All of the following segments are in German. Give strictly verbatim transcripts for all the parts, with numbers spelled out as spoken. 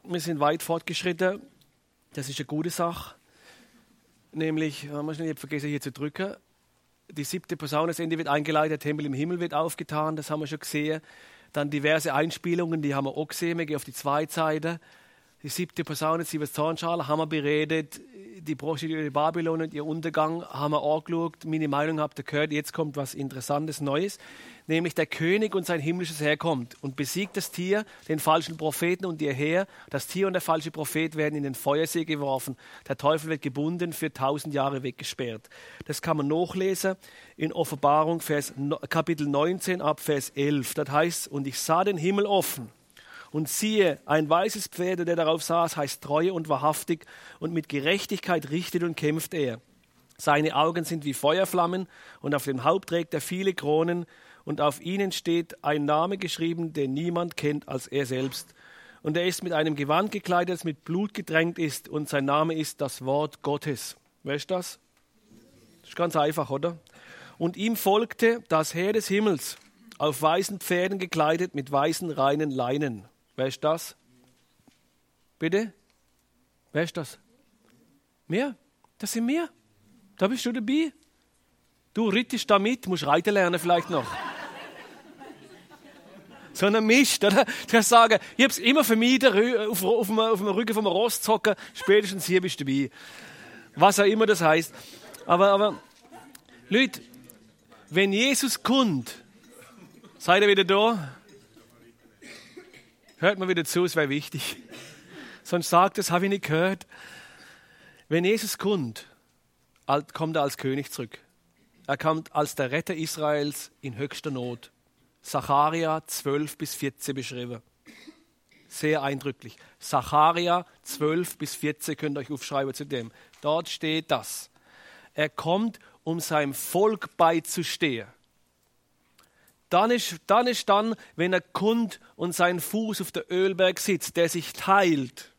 wir sind weit fortgeschritten. Das ist eine gute Sache. Nämlich, ich habe vergessen hier zu drücken, die siebte Posaune, das Ende wird eingeleitet, der Tempel im Himmel wird aufgetan, das haben wir schon gesehen. Dann diverse Einspielungen, die haben wir auch gesehen. Wir gehen auf die zweite Seite. Die siebte Posaune, sieben Zornschalen, haben wir beredet. Die Prostituierte Babylon und ihr Untergang haben wir angeschaut. Meine Meinung habt ihr gehört. Jetzt kommt was Interessantes, Neues. Nämlich der König und sein himmlisches Heer kommt und besiegt das Tier, den falschen Propheten und ihr Heer. Das Tier und der falsche Prophet werden in den Feuersee geworfen. Der Teufel wird gebunden, für tausend Jahre weggesperrt. Das kann man nachlesen in Offenbarung, Vers, Kapitel neunzehn, ab Vers elf. Das heißt, und ich sah den Himmel offen. Und siehe, ein weißes Pferd, der darauf saß, heißt Treue und wahrhaftig, und mit Gerechtigkeit richtet und kämpft er. Seine Augen sind wie Feuerflammen, und auf dem Haupt trägt er viele Kronen, und auf ihnen steht ein Name geschrieben, den niemand kennt als er selbst. Und er ist mit einem Gewand gekleidet, das mit Blut getränkt ist, und sein Name ist das Wort Gottes. Weißt du das? Das ist ganz einfach, oder? Und ihm folgte das Heer des Himmels, auf weißen Pferden gekleidet, mit weißen, reinen Leinen. Wer ist das? Bitte? Wer ist das? Wir? Das sind wir. Da bist du dabei. Du rittest da mit, musst reiten lernen vielleicht noch. So ein Mist, oder? Ich kann sagen, ich habe es immer vermieden, auf, auf, dem, auf dem Rücken vom Ross zu hocken. Spätestens hier bist du dabei. Was auch immer das heißt. Aber, aber Leute, wenn Jesus kommt, seid ihr wieder da? Hört mal wieder zu, es wäre wichtig. Sonst sagt es, habe ich nicht gehört. Wenn Jesus kommt, kommt er als König zurück. Er kommt als der Retter Israels in höchster Not. Sacharja zwölf bis vierzehn beschrieben. Sehr eindrücklich. Sacharja zwölf bis vierzehn könnt ihr euch aufschreiben zu dem. Dort steht das. Er kommt, um seinem Volk beizustehen. Dann ist, dann ist dann, wenn er kommt und seinen Fuß auf der Ölberg sitzt, der sich teilt.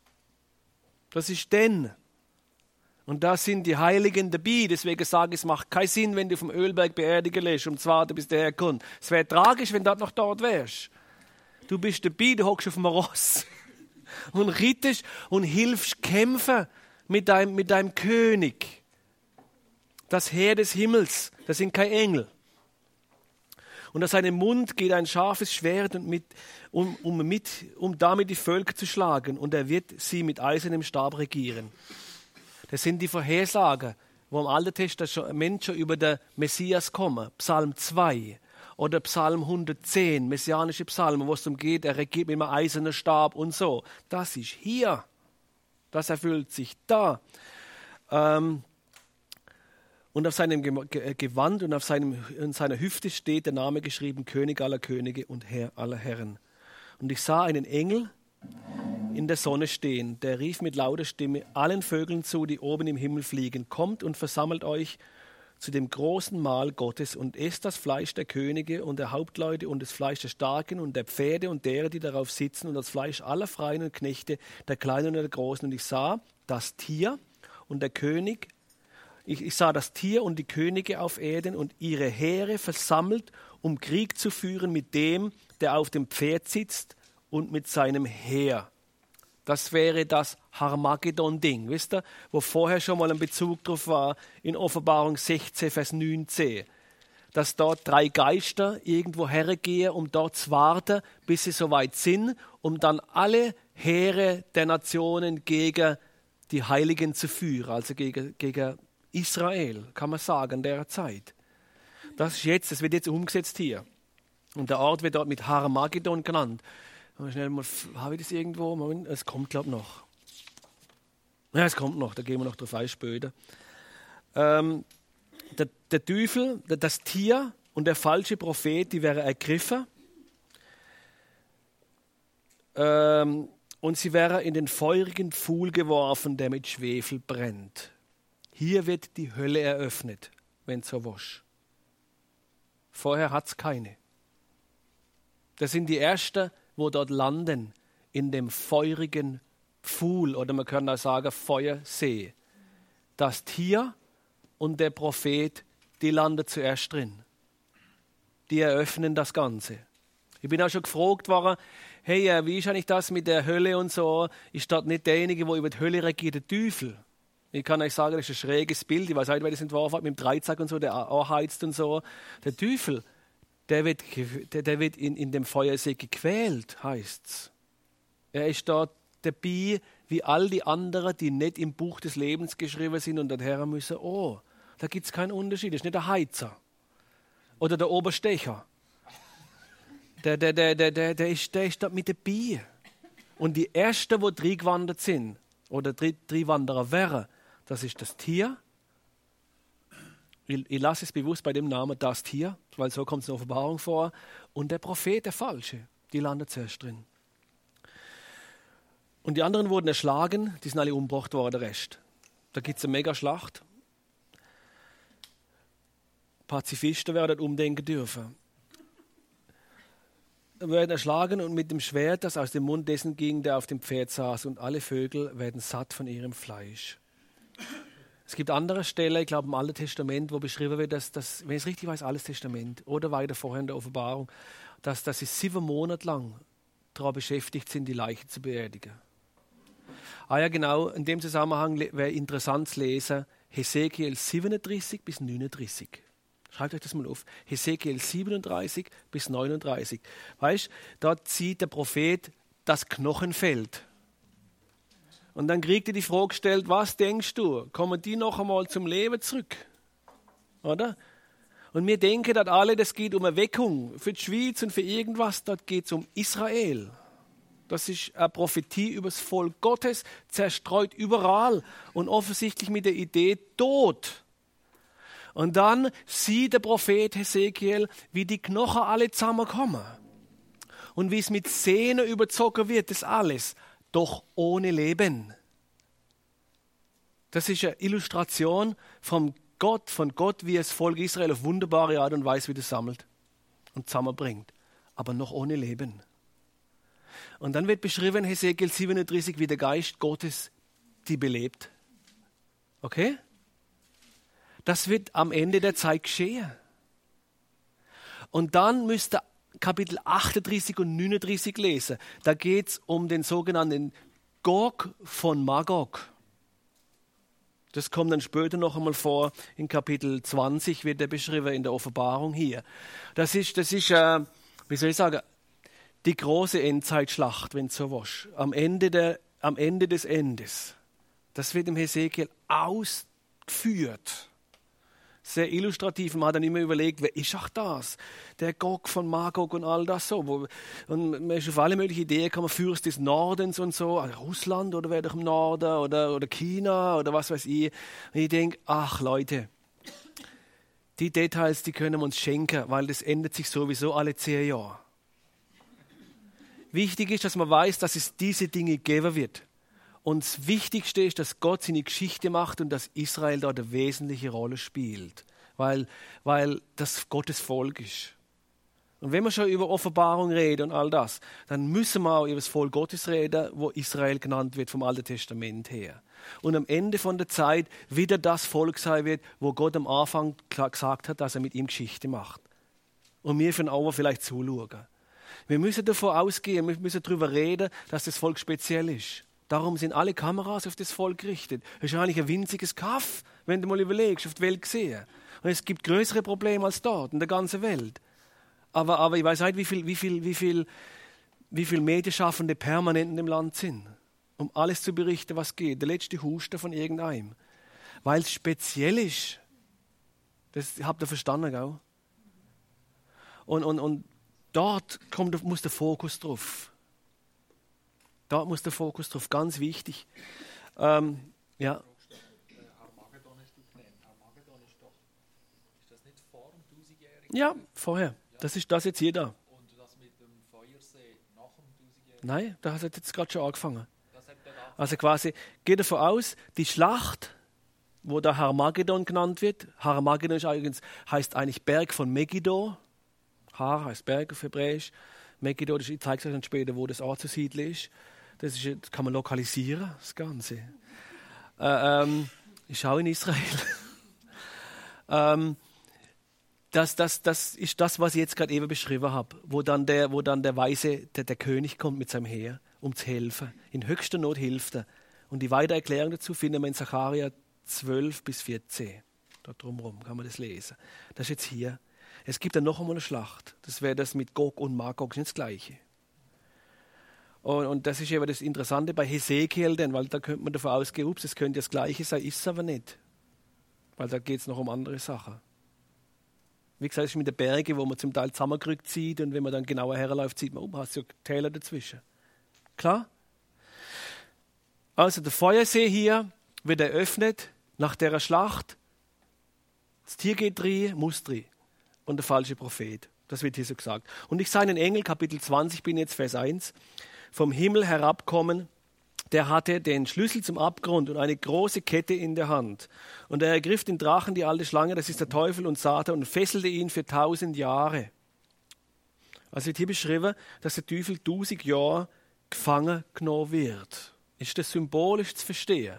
Das ist denn. Und da sind die Heiligen dabei. Deswegen sage ich, es macht keinen Sinn, wenn du vom Ölberg beerdigen lässt, um zu warten, bis der herkommt. Es wäre tragisch, wenn du noch dort wärst. Du bist dabei, du hockst auf dem Ross und rittest und hilfst kämpfen mit deinem, mit deinem König. Das Heer des Himmels, das sind keine Engel. Und aus seinem Mund geht ein scharfes Schwert, und mit, um, um, mit, um damit die Völker zu schlagen. Und er wird sie mit eisernem Stab regieren. Das sind die Vorhersagen, wo im Alten Testament schon über den Messias kommen. Psalm zwei oder Psalm hundertzehn, messianische Psalmen, wo es darum geht, er regiert mit einem eisernen Stab und so. Das ist hier. Das erfüllt sich da. Ähm, Und auf seinem Gewand und auf seinem, in seiner Hüfte steht der Name geschrieben, König aller Könige und Herr aller Herren. Und ich sah einen Engel in der Sonne stehen, der rief mit lauter Stimme allen Vögeln zu, die oben im Himmel fliegen, kommt und versammelt euch zu dem großen Mahl Gottes und esst das Fleisch der Könige und der Hauptleute und das Fleisch der Starken und der Pferde und derer, die darauf sitzen, und das Fleisch aller Freien und Knechte, der Kleinen und der Großen. Und ich sah das Tier und der König, Ich, ich sah das Tier und die Könige auf Erden und ihre Heere versammelt, um Krieg zu führen mit dem, der auf dem Pferd sitzt und mit seinem Heer. Das wäre das Harmagedon-Ding, wisst ihr, wo vorher schon mal ein Bezug drauf war, in Offenbarung sechzehn, Vers neunzehn. Dass dort drei Geister irgendwo hergehen, um dort zu warten, bis sie soweit sind, um dann alle Heere der Nationen gegen die Heiligen zu führen, also gegen, gegen Israel, kann man sagen, in der Zeit. Das ist jetzt, das wird jetzt umgesetzt hier. Und der Ort wird dort mit Harmagedon genannt. Schnell mal, habe ich das irgendwo? Moment, es kommt, glaube ich, noch. Ja, es kommt noch, da gehen wir noch drauf ein später. Ähm, der, der Teufel, das Tier und der falsche Prophet, die wären ergriffen. Ähm, und sie wären in den feurigen Pfuhl geworfen, der mit Schwefel brennt. Hier wird die Hölle eröffnet, wenn es so wasch. Vorher hat es keine. Das sind die Ersten, wo dort landen, in dem feurigen Pfuhl, oder man kann auch sagen Feuersee. Das Tier und der Prophet, die landen zuerst drin. Die eröffnen das Ganze. Ich bin auch schon gefragt worden, hey, äh, wie ist eigentlich das mit der Hölle und so? Ist dort nicht derjenige, der über die Hölle regiert, der Teufel? Ich kann euch sagen, das ist ein schräges Bild. Ich weiß nicht, wer das entworfen hat, mit dem Dreizack und so, der anheizt und so. Der Teufel, der wird, der, der wird in, in dem Feuersee gequält, heißt es. Er ist dort dabei, wie all die anderen, die nicht im Buch des Lebens geschrieben sind und dorthin müssen. Oh, da gibt es keinen Unterschied. Das ist nicht der Heizer oder der Oberstecher. Der, der, der, der, der, der, ist, der ist dort mit dabei. Und die Ersten, die reingewandert sind, oder drei, drei Wanderer wären, das ist das Tier. Ich, ich lasse es bewusst bei dem Namen das Tier, weil so kommt es in der Offenbarung vor. Und der Prophet, der Falsche, die landet zuerst drin. Und die anderen wurden erschlagen, die sind alle umgebracht worden, der Rest. Da gibt es eine Megaschlacht. Pazifisten werden umdenken dürfen. Werden erschlagen und mit dem Schwert, das aus dem Mund dessen ging, der auf dem Pferd saß, und alle Vögel werden satt von ihrem Fleisch. Es gibt andere Stellen, ich glaube im Alten Testament, wo beschrieben wird, dass, dass wenn ich es richtig weiß, Altes Testament oder weiter vorher in der Offenbarung, dass, dass sie sieben Monate lang daran beschäftigt sind, die Leichen zu beerdigen. Ah ja, genau, in dem Zusammenhang wäre interessant zu lesen, Hesekiel siebenunddreißig bis neununddreißig. Schreibt euch das mal auf. Hesekiel siebenunddreißig bis neununddreißig. Weißt du, dort sieht der Prophet das Knochenfeld. Und dann kriegt er die Frage gestellt, was denkst du? Kommen die noch einmal zum Leben zurück? Oder? Und wir denken dass alle, das geht um Erweckung für die Schweiz und für irgendwas, dort geht es um Israel. Das ist eine Prophetie über das Volk Gottes, zerstreut überall und offensichtlich mit der Idee Tod. Und dann sieht der Prophet Hesekiel, wie die Knochen alle zusammenkommen. Und wie es mit Sehnen überzogen wird, das alles, doch ohne Leben. Das ist eine Illustration vom Gott, von Gott, wie es Volk Israel auf wunderbare Art und Weise wieder sammelt und zusammenbringt, aber noch ohne Leben. Und dann wird beschrieben in Hesekiel siebenunddreißig, wie der Geist Gottes die belebt. Okay? Das wird am Ende der Zeit geschehen. Und dann müsst ihr Kapitel achtunddreißig und neununddreißig lesen. Da geht es um den sogenannten Gog von Magog. Das kommt dann später noch einmal vor. In Kapitel zwanzig wird er beschrieben in der Offenbarung hier. Das ist, das ist äh, wie soll ich sagen, die große Endzeitschlacht, wenn du so willst. Am Ende, der, am Ende des Endes. Das wird im Hesekiel ausgeführt. Sehr illustrativ. Man hat dann immer überlegt, wer ist auch das? Der Gog von Magog und all das so. Wo, und man ist auf alle möglichen Ideen gekommen, Fürst des Nordens und so. Also Russland oder wer doch im Norden oder, oder China oder was weiß ich. Und ich denke, ach Leute, die Details, die können wir uns schenken, weil das ändert sich sowieso alle zehn Jahre. Wichtig ist, dass man weiß, dass es diese Dinge geben wird. Und das Wichtigste ist, dass Gott seine Geschichte macht und dass Israel dort eine wesentliche Rolle spielt, weil, weil das Gottes Volk ist. Und wenn wir schon über Offenbarung reden und all das, dann müssen wir auch über das Volk Gottes reden, wo Israel genannt wird vom Alten Testament her. Und am Ende von der Zeit wieder das Volk sein wird, wo Gott am Anfang gesagt hat, dass er mit ihm Geschichte macht. Und wir von Augen vielleicht zuschauen. Wir müssen davon ausgehen, wir müssen darüber reden, dass das Volk speziell ist. Darum sind alle Kameras auf das Volk gerichtet. Es ist eigentlich ein winziges Kaff, wenn du mal überlegst, auf die Welt gesehen. Und es gibt größere Probleme als dort in der ganzen Welt. Aber, aber ich weiß nicht, wie viel, wie viel, wie viel, wie viel Medienschaffende permanent in dem Land sind, um alles zu berichten, was geht. Der letzte Husten von irgendeinem. Weil es speziell ist. Das habt ihr verstanden, gell? Und, und, und dort kommt, muss der Fokus drauf. Da muss der Fokus drauf, ganz wichtig. Ähm, ja. Armageddon hast du genannt. Armageddon ist doch, ist das nicht vor dem tausendjährigen? Ja, vorher. Das ist das jetzt hier da. Und das mit dem Feuersee nach dem tausendjährigen? Nein, das hat jetzt gerade schon angefangen. Das hat der da. Also quasi, geht davon aus, die Schlacht, wo der Armageddon genannt wird, Armageddon ist übrigens, heißt eigentlich Berg von Megiddo. Har heißt Berg auf Hebräisch. Megiddo, ich zeige es euch dann später, wo das anzusiedeln ist. Das, ist, das kann man lokalisieren, das Ganze. Äh, ähm, ich schaue in Israel. ähm, das, das, das ist das, was ich jetzt gerade eben beschrieben habe, wo dann der, wo dann der Weise, der, der König kommt mit seinem Heer, um zu helfen. In höchster Not hilft er. Und die weitere Erklärung dazu finden wir in Sacharja zwölf bis vierzehn. Da drumherum kann man das lesen. Das ist jetzt hier. Es gibt dann noch einmal eine Schlacht. Das wäre das mit Gog und Magog, das ist nicht das Gleiche. Und, und das ist eben das Interessante bei Hesekiel, denn weil da könnte man davon ausgehen, ups, es könnte das Gleiche sein, ist es aber nicht. Weil da geht es noch um andere Sachen. Wie gesagt, es ist mit den Bergen, wo man zum Teil zusammengerückt sieht und wenn man dann genauer herläuft, sieht man, oh, hast du ja Täler dazwischen. Klar? Also der Feuersee hier wird eröffnet nach der Schlacht. Das Tier geht rein, muss rein. Und der falsche Prophet. Das wird hier so gesagt. Und ich sah einen Engel, Kapitel zwanzig, bin jetzt Vers eins, vom Himmel herabkommen. Der hatte den Schlüssel zum Abgrund und eine große Kette in der Hand. Und er ergriff den Drachen, die alte Schlange, das ist der Teufel und Satan, und fesselte ihn für tausend Jahre. Also wird hier beschrieben, dass der Teufel tausend Jahre gefangen genommen wird. Ist das symbolisch zu verstehen?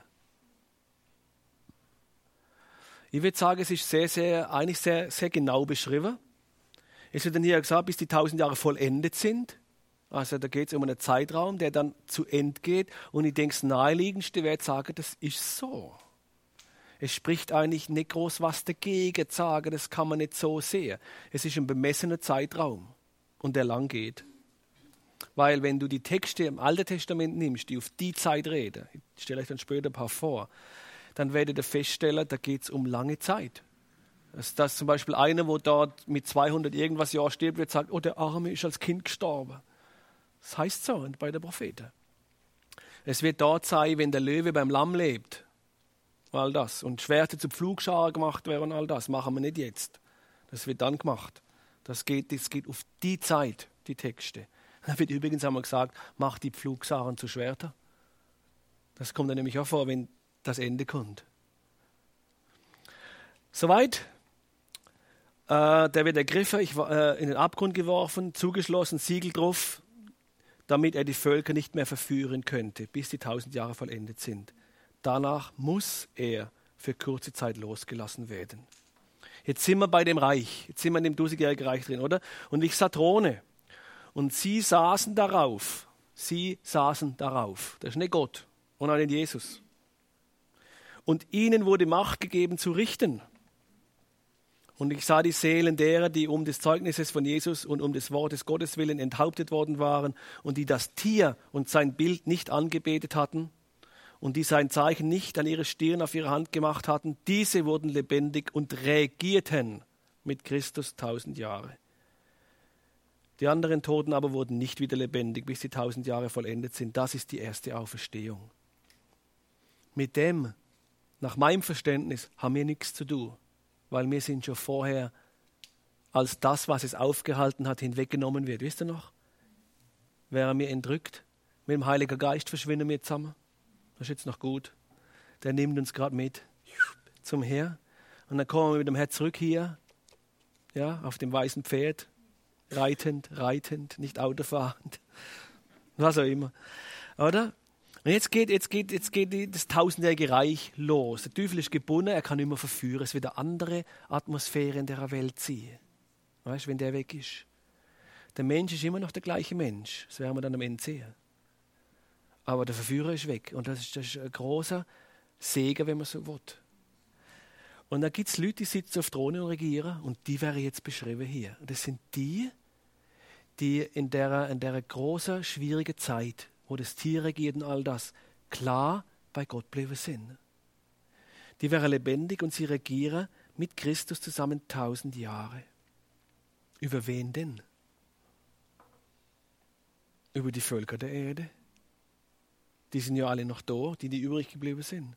Ich würde sagen, es ist sehr, sehr, eigentlich sehr, sehr genau beschrieben. Es wird dann hier gesagt, bis die tausend Jahre vollendet sind. Also da geht es um einen Zeitraum, der dann zu Ende geht. Und ich denke, das Naheliegendste wäre zu sagen, das ist so. Es spricht eigentlich nicht groß was dagegen, zu sagen, das kann man nicht so sehen. Es ist ein bemessener Zeitraum und der lang geht. Weil wenn du die Texte im Alten Testament nimmst, die auf die Zeit reden, ich stelle euch dann später ein paar vor, dann werdet ihr feststellen, da geht es um lange Zeit. Dass, dass zum Beispiel einer, wo dort mit zweihundert irgendwas Jahren stirbt, wird sagen, oh, der Arme ist als Kind gestorben. Das heißt so bei den Propheten. Es wird dort sein, wenn der Löwe beim Lamm lebt. All das. Und Schwerter zu Pflugscharen gemacht werden, all das. Machen wir nicht jetzt. Das wird dann gemacht. Das geht, das geht auf die Zeit, die Texte. Da wird übrigens einmal gesagt, macht die Pflugscharen zu Schwerter. Das kommt dann nämlich auch vor, wenn das Ende kommt. Soweit. Äh, der wird ergriffen, ich, äh, in den Abgrund geworfen, zugeschlossen, Siegel drauf, damit er die Völker nicht mehr verführen könnte, bis die tausend Jahre vollendet sind. Danach muss er für kurze Zeit losgelassen werden. Jetzt sind wir bei dem Reich, jetzt sind wir in dem tausendjährigen Reich drin, oder? Und ich sah Throne und sie saßen darauf, sie saßen darauf. Das ist nicht Gott und auch nicht Jesus. Und ihnen wurde Macht gegeben zu richten. Und ich sah die Seelen derer, die um des Zeugnisses von Jesus und um des Wortes Gottes willen enthauptet worden waren und die das Tier und sein Bild nicht angebetet hatten und die sein Zeichen nicht an ihre Stirn auf ihre Hand gemacht hatten. Diese wurden lebendig und regierten mit Christus tausend Jahre. Die anderen Toten aber wurden nicht wieder lebendig, bis die tausend Jahre vollendet sind. Das ist die erste Auferstehung. Mit dem, nach meinem Verständnis, haben wir nichts zu tun. Weil wir sind schon vorher, als das, was es aufgehalten hat, hinweggenommen wird. Wisst ihr noch? Wären wir entrückt, mit dem Heiligen Geist verschwinden wir zusammen. Das ist jetzt noch gut. Der nimmt uns gerade mit zum Herr. Und dann kommen wir mit dem Herr zurück hier, ja, auf dem weißen Pferd, reitend, reitend, nicht autofahrend, was auch immer. Oder? Und jetzt geht, jetzt geht, jetzt geht das tausendjährige Reich los. Der Teufel ist gebunden, er kann nicht mehr verführen. Es wird eine andere Atmosphäre in der Welt ziehen. Weißt du, wenn der weg ist. Der Mensch ist immer noch der gleiche Mensch. Das werden wir dann am Ende sehen. Aber der Verführer ist weg. Und das ist, das ist ein großer Segen, wenn man so will. Und dann gibt es Leute, die sitzen auf Thronen und regieren. Und die wären jetzt beschrieben hier. Und das sind die, die in der, in der großen, schwierigen Zeit, wo das Tier regiert und all das, klar bei Gott bleiben sind. Die wären lebendig und sie regieren mit Christus zusammen tausend Jahre. Über wen denn? Über die Völker der Erde. Die sind ja alle noch da, die, die übrig geblieben sind.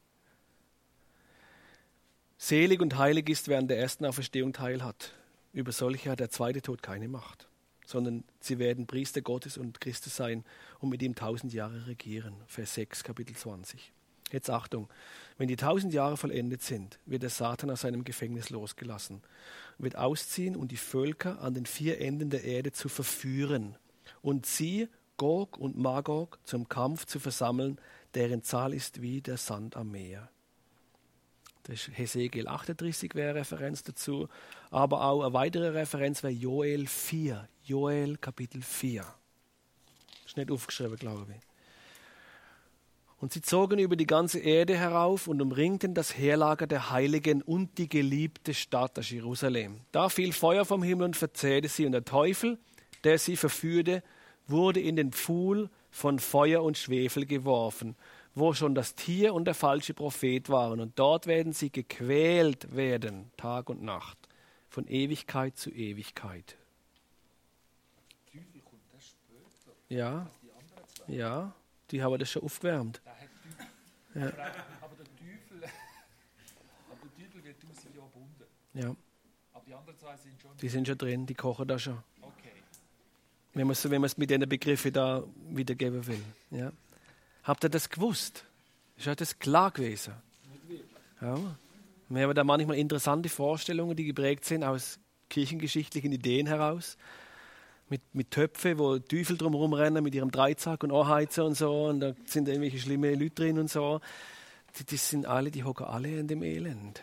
Selig und heilig ist, wer an der ersten Auferstehung teilhat. Über solche hat der zweite Tod keine Macht, sondern sie werden Priester Gottes und Christus sein und mit ihm tausend Jahre regieren. Vers sechs, Kapitel zwanzig. Jetzt Achtung, wenn die tausend Jahre vollendet sind, wird der Satan aus seinem Gefängnis losgelassen, wird ausziehen und die Völker an den vier Enden der Erde zu verführen und sie, Gog und Magog, zum Kampf zu versammeln, deren Zahl ist wie der Sand am Meer. Das ist Hesekiel achtunddreißig wäre eine Referenz dazu. Aber auch eine weitere Referenz wäre Joel vier. Joel Kapitel vier. Das ist nicht aufgeschrieben, glaube ich. Und sie zogen über die ganze Erde herauf und umringten das Heerlager der Heiligen und die geliebte Stadt, das Jerusalem. Da fiel Feuer vom Himmel und verzehrte sie. Und der Teufel, der sie verführte, wurde in den Pfuhl von Feuer und Schwefel geworfen, wo schon das Tier und der falsche Prophet waren. Und dort werden sie gequält werden, Tag und Nacht, von Ewigkeit zu Ewigkeit. Teufel kommt das später. Ja, als die anderen zwei. ja, die haben das schon aufgewärmt. Der hat Teufel. Ja. Aber der Teufel, aber der Teufel wird tausend Jahre gebunden. Ja, Aber die anderen zwei sind schon. die sind schon drin, die kochen da schon. Okay. Wenn man es wenn man's mit diesen Begriffen da wiedergeben will. Ja. Habt ihr das gewusst? Ist euch das klar gewesen? Ja. Wir haben da manchmal interessante Vorstellungen, die geprägt sind aus kirchengeschichtlichen Ideen heraus. Mit, mit Töpfen, wo Teufel drumherum rennen, mit ihrem Dreizack und Anheizen und so. Und da sind irgendwelche schlimme Leute drin und so. Die, die sind alle, die hocken alle in dem Elend.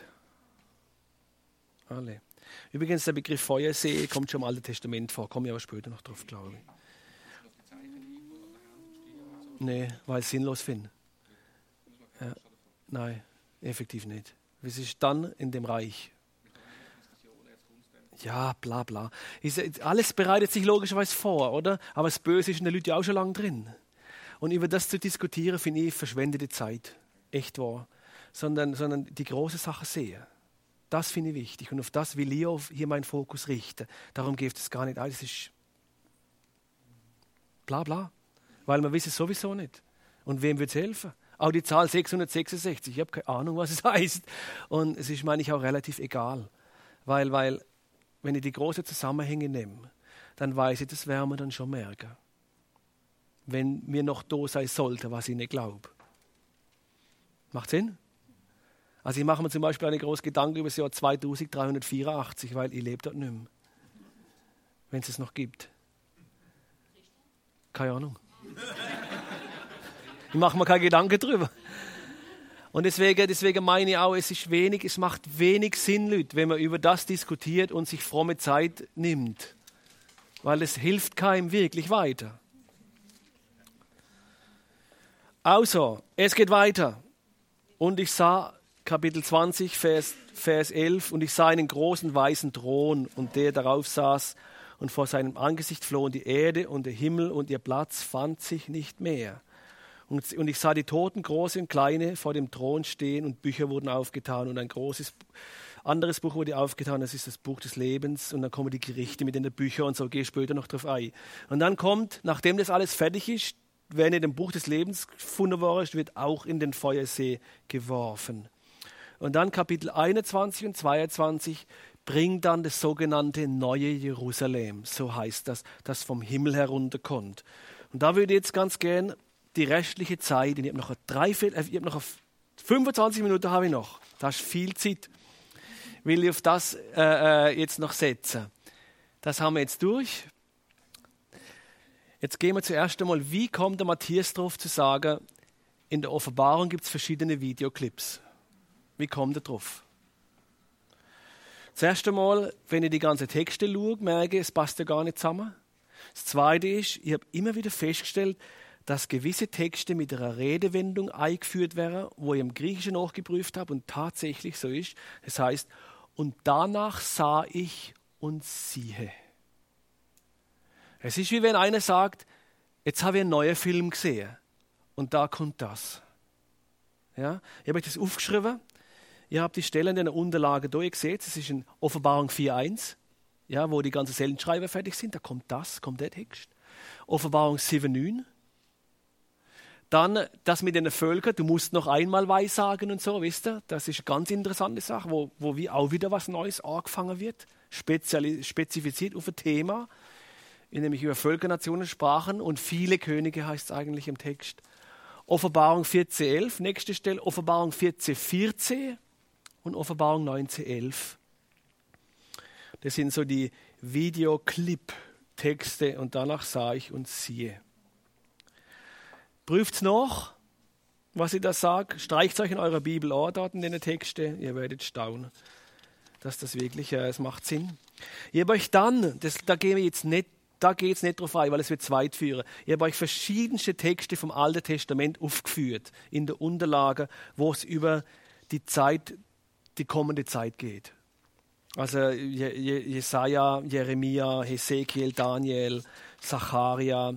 Alle. Übrigens, der Begriff Feuersee kommt schon im Alten Testament vor. Komme ich aber später noch drauf, glaube ich. Nee, weil ich es sinnlos finde. Ja. Nein, effektiv nicht. Es ist dann in dem Reich. Ja, bla bla. Ist, alles bereitet sich logischerweise vor, oder? Aber das Böse ist in den Leuten ja auch schon lange drin. Und über das zu diskutieren, finde ich, verschwendete Zeit. Echt wahr. Sondern, sondern die große Sache sehen. Das finde ich wichtig. Und auf das will ich auf hier meinen Fokus richten. Darum geht es gar nicht. Alles ist bla bla. Weil man weiß es sowieso nicht. Und wem wird es helfen? Auch die Zahl sechshundertsechsundsechzig. Ich habe keine Ahnung, was es heißt. Und es ist, meine ich, auch relativ egal. Weil, weil wenn ich die großen Zusammenhänge nehme, dann weiß ich, das werden wir dann schon merken. Wenn mir noch da sein sollte, was ich nicht glaube. Macht Sinn? Also ich mache mir zum Beispiel einen großen Gedanken über das Jahr zweitausenddreihundertvierundachtzig, weil ich lebe dort nicht mehr. Wenn es es noch gibt. Keine Ahnung. Ich mache mir keine Gedanken drüber. Und deswegen, deswegen meine ich auch, es ist wenig, es macht wenig Sinn, Leute, wenn man über das diskutiert und sich fromme Zeit nimmt. Weil es hilft keinem wirklich weiter. Also, es geht weiter. Und ich sah, Kapitel zwanzig, Vers, Vers elf, und ich sah einen großen weißen Thron, und der darauf saß, und vor seinem Angesicht flohen die Erde und der Himmel, und ihr Platz fand sich nicht mehr. Und, und ich sah die Toten, große und kleine, vor dem Thron stehen, und Bücher wurden aufgetan, und ein großes anderes Buch wurde aufgetan, das ist das Buch des Lebens, und dann kommen die Gerichte mit in den Büchern, und so gehe ich später noch drauf ein. Und dann kommt, nachdem das alles fertig ist, wenn in dem Buch des Lebens gefunden worden ist, wird auch in den Feuersee geworfen. Und dann Kapitel einundzwanzig und zweiundzwanzig bringt dann das sogenannte Neue Jerusalem, so heißt das, das vom Himmel herunterkommt. Und da würde ich jetzt ganz gern die restliche Zeit, ich habe noch, drei, ich habe noch fünfundzwanzig Minuten habe ich noch, das ist viel Zeit, will ich auf das äh, jetzt noch setzen. Das haben wir jetzt durch. Jetzt gehen wir zuerst einmal, wie kommt der Matthias drauf zu sagen, in der Offenbarung gibt es verschiedene Videoclips. Wie kommt er drauf? Zuerst einmal, wenn ich die ganzen Texte schaue, merke ich, es passt ja gar nicht zusammen. Das Zweite ist, ich habe immer wieder festgestellt, dass gewisse Texte mit einer Redewendung eingeführt werden, wo ich im Griechischen nachgeprüft habe und tatsächlich so ist. Das heißt, und danach sah ich und siehe. Es ist wie wenn einer sagt, jetzt habe ich einen neuen Film gesehen und da kommt das. Ja? Ich habe euch das aufgeschrieben. Ihr habt die Stellen in der Unterlage da, ihr seht, es ist in Offenbarung vier eins, ja, wo die ganzen Seelenschreiber fertig sind, da kommt das, kommt der Text. Offenbarung sieben neun. Dann das mit den Völkern, du musst noch einmal weissagen und so, wisst ihr? Das ist eine ganz interessante Sache, wo, wo wie auch wieder was Neues angefangen wird, spezifiziert auf ein Thema, nämlich über Völker, Nationen, Sprachen und viele Könige heißt es eigentlich im Text. Offenbarung vierzehn elf, nächste Stelle, Offenbarung vierzehn vierzehn und Offenbarung neunzehn elf. Das sind so die Videoclip-Texte und danach sah ich und siehe. Prüft's noch. was ich da sage. Streicht euch in eurer Bibel an, dort in den Texten. Ihr werdet staunen, dass das wirklich, äh, es macht Sinn. Ich habe euch dann, das, da gehen wir jetzt nicht, da geht es nicht drauf ein, weil es wird zu weit führen. Ich habe euch verschiedenste Texte vom Alten Testament aufgeführt in der Unterlage, wo es über die Zeit, die kommende Zeit geht. Also Je- Je- Jesaja, Jeremia, Hesekiel, Daniel, Zacharia.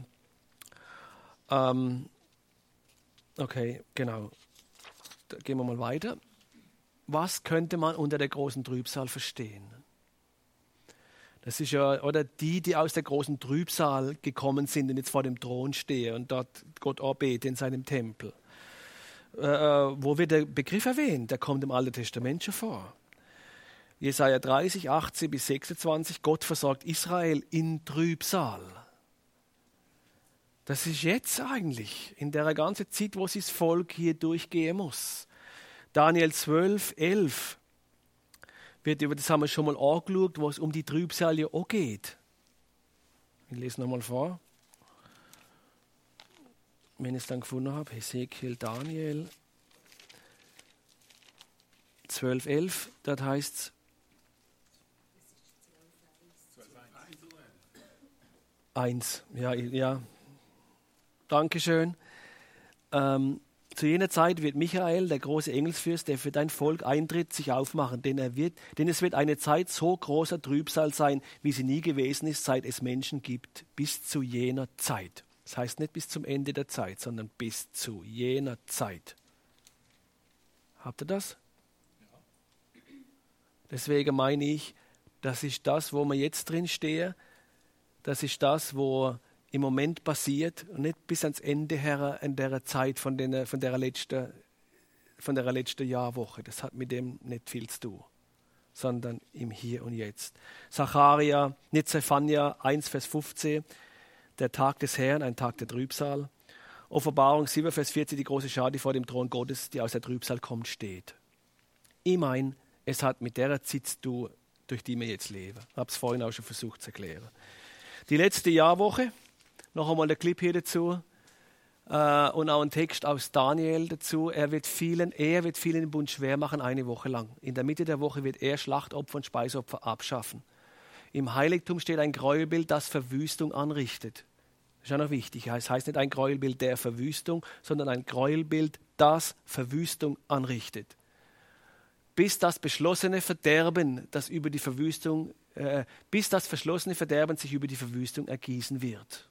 Ähm, okay, genau. Da gehen wir mal weiter. Was könnte man unter der großen Trübsal verstehen? Das ist ja, oder die, die aus der großen Trübsal gekommen sind und jetzt vor dem Thron stehen und dort Gott anbeten in seinem Tempel. Äh, wo wird der Begriff erwähnt? Der kommt im Alten Testament schon vor. Jesaja dreißig, achtzehn bis sechsundzwanzig, Gott versorgt Israel in Trübsal. Das ist jetzt eigentlich, in der ganzen Zeit, wo sein Volk hier durchgehen muss. Daniel zwölf, elf, wird über das haben wir schon mal angeschaut, wo es um die Trübsal ja auch geht. Ich lese nochmal vor. Wenn ich es dann gefunden habe, Hesekiel, Daniel zwölf, elf, dort heißt es, eins, ja, ja. Dankeschön. Ähm, zu jener Zeit wird Michael, der große Engelsfürst, der für dein Volk eintritt, sich aufmachen, denn, er wird, denn es wird eine Zeit so großer Trübsal sein, wie sie nie gewesen ist, seit es Menschen gibt, bis zu jener Zeit. Das heißt nicht bis zum Ende der Zeit, sondern bis zu jener Zeit. Habt ihr das? Ja. Deswegen meine ich, das ist das, wo wir jetzt drin stehen. Das ist das, wo im Moment passiert und nicht bis ans Ende her in der Zeit von, den, von der letzten, von der letzten Jahrwoche. Das hat mit dem nicht viel zu tun, sondern im Hier und Jetzt. Zacharia, nicht Zephania eins, Vers fünfzehn, der Tag des Herrn, ein Tag der Trübsal. Offenbarung sieben, Vers vierzehn, die große Schar, die vor dem Thron Gottes, die aus der Trübsal kommt, steht. Ich meine, es hat mit der Zeit zu tun, durch die wir jetzt leben. Ich habe es vorhin auch schon versucht zu erklären. Die letzte Jahrwoche, noch einmal der Clip hier dazu äh, und auch ein Text aus Daniel dazu. Er wird vielen, er wird vielen den Bund schwer machen, eine Woche lang. In der Mitte der Woche wird er Schlachtopfer und Speisopfer abschaffen. Im Heiligtum steht ein Gräuelbild, das Verwüstung anrichtet. Das ist auch noch wichtig. Es heißt nicht ein Gräuelbild der Verwüstung, sondern ein Gräuelbild, das Verwüstung anrichtet. Bis das beschlossene Verderben, das über die Verwüstung Äh, bis das verschlossene Verderben sich über die Verwüstung ergießen wird.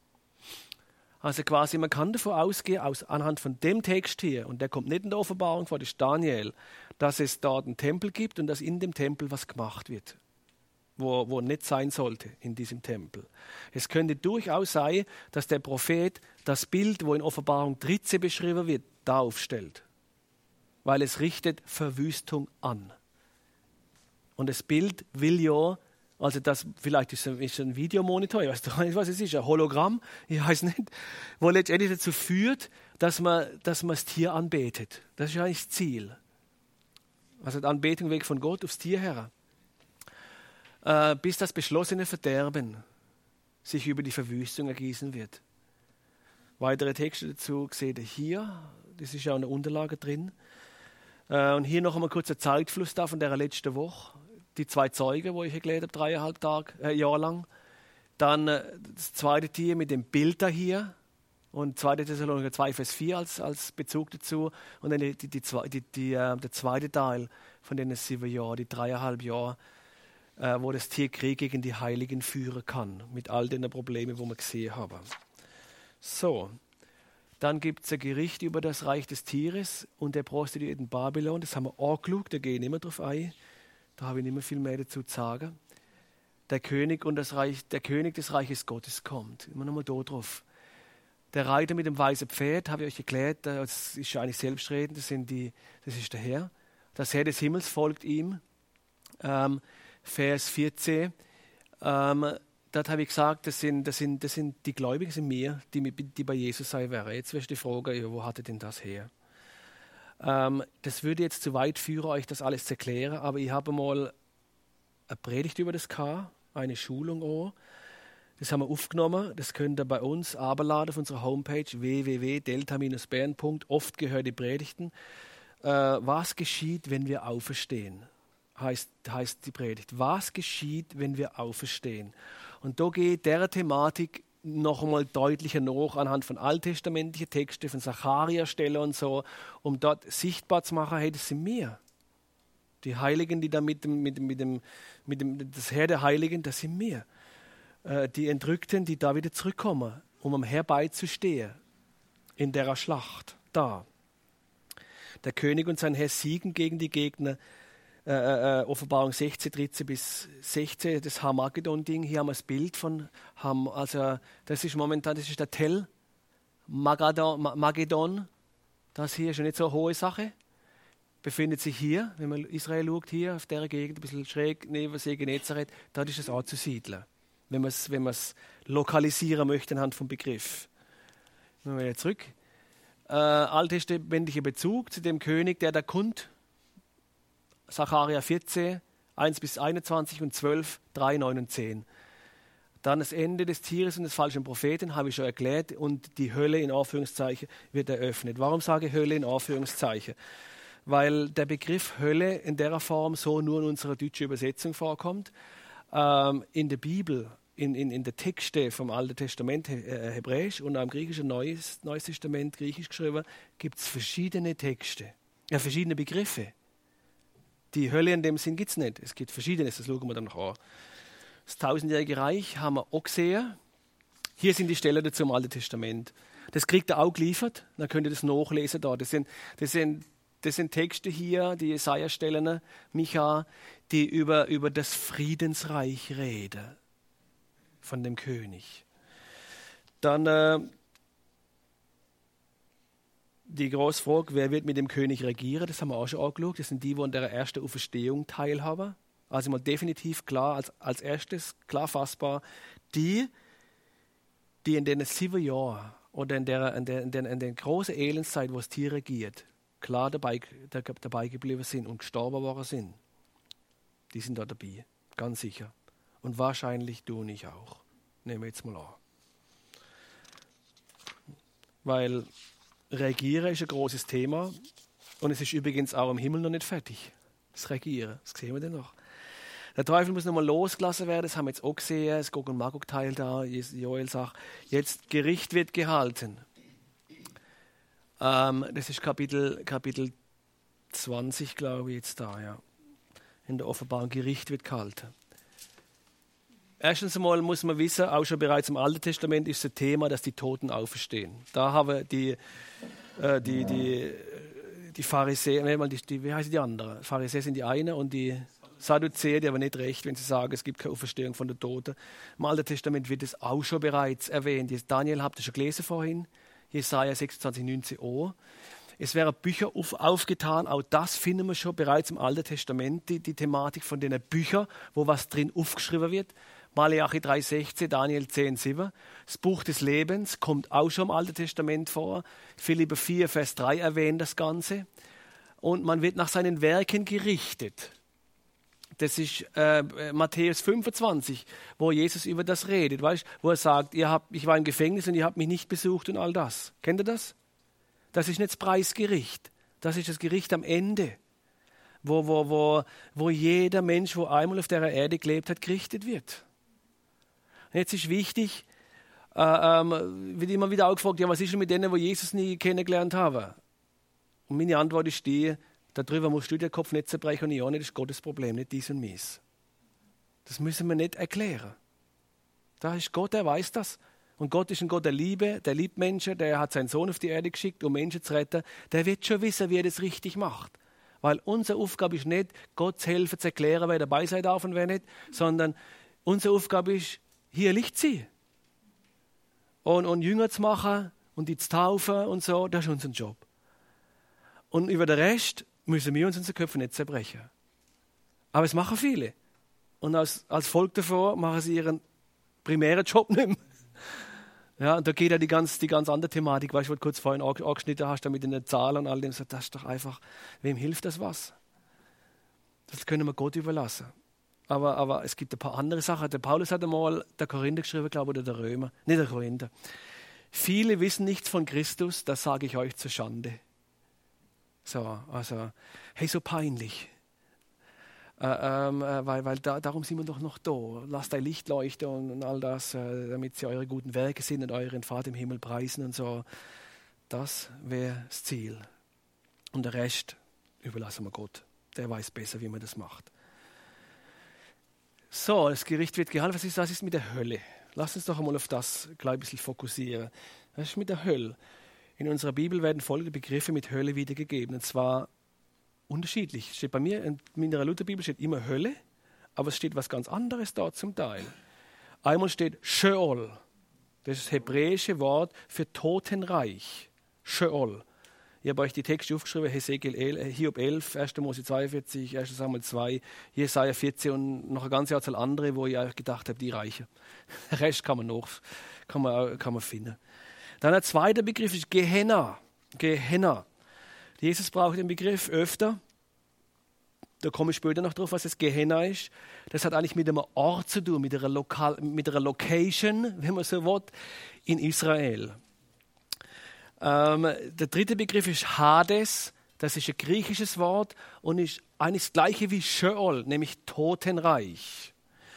Also quasi, man kann davon ausgehen, aus, anhand von dem Text hier, und der kommt nicht in der Offenbarung vor, das ist Daniel, dass es dort einen Tempel gibt und dass in dem Tempel was gemacht wird, wo, wo nicht sein sollte in diesem Tempel. Es könnte durchaus sein, dass der Prophet das Bild, wo in Offenbarung dreizehn beschrieben wird, da aufstellt, weil es richtet Verwüstung an. Und das Bild will ja, also das, vielleicht ist es ein, ist ein Videomonitor, ich weiß doch nicht, was es ist, ein Hologramm, ich weiß nicht, wo letztendlich dazu führt, dass man, dass man das Tier anbetet. Das ist eigentlich das Ziel. Also die Anbetung weg von Gott aufs Tier her. Äh, bis das beschlossene Verderben sich über die Verwüstung ergießen wird. Weitere Texte dazu seht ihr hier, das ist ja in der Unterlage drin. Äh, und hier noch einmal kurz ein Zeitfluss da von der letzten Woche. Die zwei Zeugen, wo ich erklärt habe, dreieinhalb Tage, äh, Jahre lang. Dann äh, das zweite Tier mit dem Bild da hier. Und zweite Thessalonicher zwei, Vers vier als, als Bezug dazu. Und dann die, die, die, die, die, äh, der zweite Teil von den sieben Jahren, die dreieinhalb Jahre, äh, wo das Tier Krieg gegen die Heiligen führen kann. Mit all den Problemen, die wir gesehen haben. So. Dann gibt es ein Gericht über das Reich des Tieres und der Prostituierten Babylon. Das haben wir angeschaut, da gehe ich nicht mehr drauf ein. Da habe ich nicht mehr viel mehr dazu zu sagen. Der König, und das Reich, der König des Reiches Gottes kommt. Immer noch mal da drauf. Der Reiter mit dem weißen Pferd, habe ich euch erklärt, das ist ja eigentlich selbstredend, das, sind die, das ist der Herr. Das Heer des Himmels folgt ihm. Ähm, Vers vierzehn. Ähm, Dort habe ich gesagt, das sind, das sind, das sind die Gläubigen, das sind wir, die, die bei Jesus sein werden. Jetzt wäre die Frage, ja, wo hatte denn das her? Ähm, das würde jetzt zu weit führen, euch das alles zu erklären, aber ich habe mal eine Predigt über das gehabt, eine Schulung auch. Das haben wir aufgenommen. Das könnt ihr bei uns runterladen auf unserer Homepage w w w punkt delta Bindestrich bern punkt oft gehörte Predigten. Äh, was geschieht, wenn wir auferstehen? Heißt, heißt die Predigt. Was geschieht, wenn wir auferstehen? Und da geht der Thematik noch einmal deutlicher nach anhand von alttestamentlichen Texten, von Zacharia-Stelle und so, um dort sichtbar zu machen, hey, das sind wir. Die Heiligen, die da mit dem, mit dem, mit dem, mit dem das Heer der Heiligen, das sind wir. Äh, die Entrückten, die da wieder zurückkommen, um am Herr beizustehen in der Schlacht, da. Der König und sein Herr siegen gegen die Gegner. Äh, äh, Offenbarung sechzehn, dreizehn bis sechzehn, das Harmagedon-Ding. Hier haben wir das Bild von, haben, also das ist momentan, das ist der Tel Magedon. Das hier ist schon nicht so eine hohe Sache. Befindet sich hier, wenn man Israel schaut, hier auf der Gegend, ein bisschen schräg neben See Genezareth, dort ist es anzusiedeln, wenn man es wenn lokalisieren möchte anhand vom Begriff. Wenn wir wieder zurück. Äh, alttestamentlicher Bezug zu dem König, der da kommt. Zacharia vierzehn, eins bis einundzwanzig und zwölf, drei, neun und zehn. Dann das Ende des Tieres und des falschen Propheten, habe ich schon erklärt, und die Hölle in Anführungszeichen wird eröffnet. Warum sage ich Hölle in Anführungszeichen? Weil der Begriff Hölle in der Form so nur in unserer deutschen Übersetzung vorkommt. Ähm, in der Bibel, in, in, in der Texte vom Alten Testament äh, Hebräisch und am griechischen Neues, Neues Testament griechisch geschrieben, gibt es verschiedene Texte, ja, verschiedene Begriffe. Die Hölle in dem Sinn gibt es nicht. Es gibt Verschiedenes, das schauen wir dann noch an. Das tausendjährige Reich haben wir auch gesehen. Hier sind die Stellen dazu im Alten Testament. Das kriegt ihr auch geliefert, dann könnt ihr das nachlesen da. Das sind, das sind, das sind Texte hier, die Jesaja-Stellen, Micha, die über, über das Friedensreich reden von dem König. Dann äh, die große Frage, wer wird mit dem König regieren? Das haben wir auch schon angeschaut. Das sind die, die an der ersten Auferstehung teilhaben. Also mal definitiv klar, als, als erstes klar fassbar, die, die in den sieben Jahren oder in der, in der, in der, in der großen Elendszeit, wo das Tier regiert, klar dabei, dabei geblieben sind und gestorben worden sind. Die sind da dabei, ganz sicher. Und wahrscheinlich du und ich auch. Nehmen wir jetzt mal an. Weil Regieren ist ein großes Thema und es ist übrigens auch im Himmel noch nicht fertig. Das Regieren, das sehen wir dann noch. Der Teufel muss nochmal losgelassen werden, das haben wir jetzt auch gesehen, das Gog und Magog-Teil da, Joel sagt, jetzt Gericht wird gehalten. Ähm, das ist Kapitel, Kapitel zwanzig, glaube ich, jetzt da, ja. In der Offenbarung, Gericht wird gehalten. Erstens einmal muss man wissen, auch schon bereits im Alten Testament ist das Thema, dass die Toten auferstehen. Da haben die, äh, die, die, die Pharisäer, die, die, wie heißen die anderen? Pharisäer sind die eine und die Sadduzäer, die haben nicht recht, wenn sie sagen, es gibt keine Auferstehung von den Toten. Im Alten Testament wird es auch schon bereits erwähnt. Daniel habt ihr schon gelesen vorhin, Jesaja sechsundzwanzig, neunzehn a. Es werden Bücher auf, aufgetan, auch das finden wir schon bereits im Alten Testament, die, die Thematik von den Büchern, wo was drin aufgeschrieben wird. Malachi drei sechzehn, Daniel zehn sieben. Das Buch des Lebens kommt auch schon im Alten Testament vor. Philipper vier, Vers drei erwähnt das Ganze. Und man wird nach seinen Werken gerichtet. Das ist äh, Matthäus fünfundzwanzig, wo Jesus über das redet. Weißt, wo er sagt, ihr habt, ich war im Gefängnis und ihr habt mich nicht besucht und all das. Kennt ihr das? Das ist nicht das Preisgericht. Das ist das Gericht am Ende. Wo, wo, wo, wo jeder Mensch, der einmal auf der Erde gelebt hat, gerichtet wird. Jetzt ist wichtig, äh, ähm, wird immer wieder auch gefragt, ja, was ist denn mit denen, die Jesus nie kennengelernt haben? Und meine Antwort ist die, darüber musst du den Kopf nicht zerbrechen und ja, nicht, das ist Gottes Problem, nicht dies und mies. Das müssen wir nicht erklären. Da ist Gott, der weiß das. Und Gott ist ein Gott der Liebe, der liebt Menschen, der hat seinen Sohn auf die Erde geschickt, um Menschen zu retten. Der wird schon wissen, wie er das richtig macht. Weil unsere Aufgabe ist nicht, Gott zu helfen, zu erklären, wer dabei sein darf und wer nicht, sondern unsere Aufgabe ist, hier Licht zu sein. Und, und Jünger zu machen und die zu taufen und so, das ist unser Job. Und über den Rest müssen wir uns unsere Köpfe nicht zerbrechen. Aber es machen viele. Und als, als Folge davon machen sie ihren primären Job nicht mehr. Ja, und da geht ja die ganz, die ganz andere Thematik, weißt du, was du kurz vorhin angeschnitten hast, da mit den Zahlen und all dem, das ist doch einfach, wem hilft das was? Das können wir Gott überlassen. Aber, aber es gibt ein paar andere Sachen. Der Paulus hat einmal der Korinther geschrieben, glaube ich, oder der Römer. Nicht der Korinther. Viele wissen nichts von Christus, das sage ich euch zur Schande. So, also, hey, so peinlich. Äh, ähm, äh, weil weil da, darum sind wir doch noch da. Lasst dein Licht leuchten und, und all das, äh, damit sie eure guten Werke sind und euren Vater im Himmel preisen und so. Das wäre das Ziel. Und der Rest überlassen wir Gott. Der weiß besser, wie man das macht. So, das Gericht wird gehalten. Was ist das? Ist mit der Hölle. Lass uns doch einmal auf das gleich ein bisschen fokussieren. Das ist mit der Hölle. In unserer Bibel werden folgende Begriffe mit Hölle wiedergegeben. Und zwar unterschiedlich. Steht bei mir in meiner Lutherbibel steht immer Hölle, aber es steht was ganz anderes dort zum Teil. Einmal steht Sheol. Das ist das hebräische Wort für Totenreich. Sheol. Ich habe euch die Texte aufgeschrieben, Hesekiel elf, Hiob elf, erster Mose zweiundvierzig, erster Samuel zwei, Jesaja vierzehn und noch eine ganze Anzahl andere, wo ich eigentlich gedacht habe, die reichen. Den Rest kann man noch, kann man, kann man finden. Dann ein zweiter Begriff ist Gehenna. Gehenna. Jesus braucht den Begriff öfter. Da komme ich später noch drauf, was das Gehenna ist. Das hat eigentlich mit einem Ort zu tun, mit einer, Lokal, mit einer Location, wenn man so will, in Israel. Ähm, der dritte Begriff ist Hades. Das ist ein griechisches Wort und ist eigentlich das gleiche wie Sheol, nämlich Totenreich.